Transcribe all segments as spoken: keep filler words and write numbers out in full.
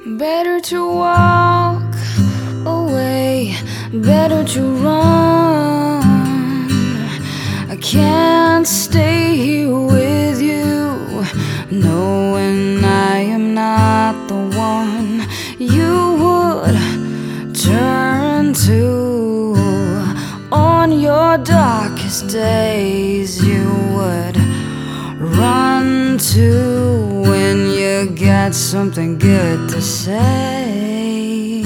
Better to walk away, better to run. I can't stay here with you, knowing I am not the one you would turn to. On your darkest days you would run to when you got something good to say.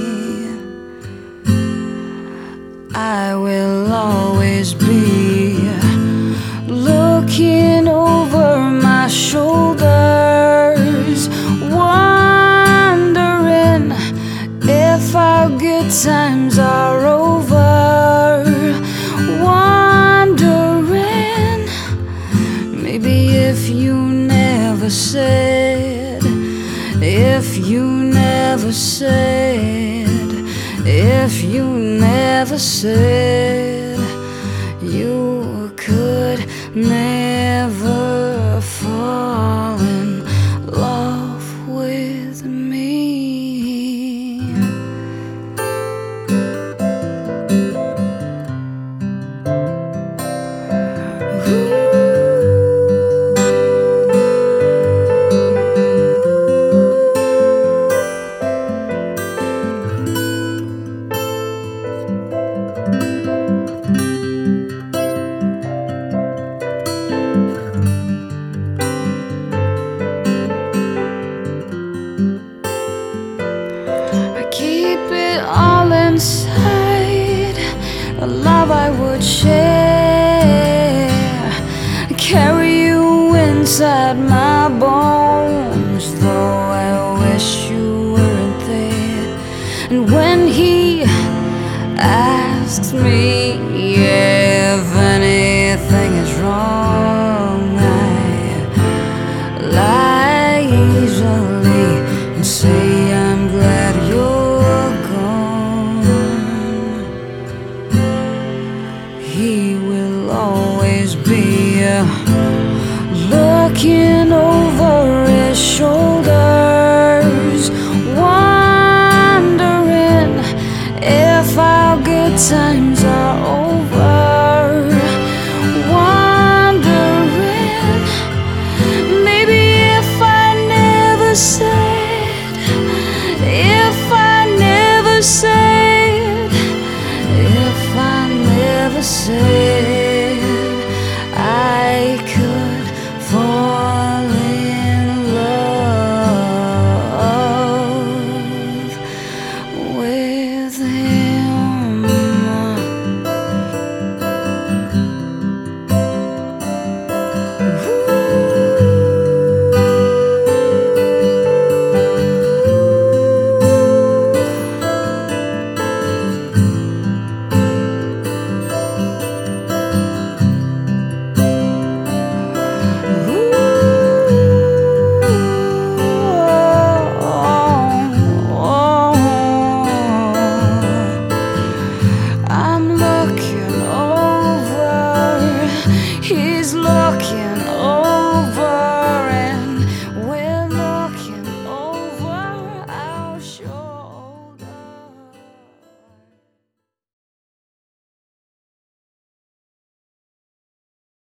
I will always be looking over my shoulders, wondering if our good times are over, wondering maybe if you never said, if you never said, if you never said you could never fall in love with me. Keep it all inside, a love I would share. Carry you inside my bones, though I wish you weren't there. And when he asks me if anything is wrong, I lie easily and say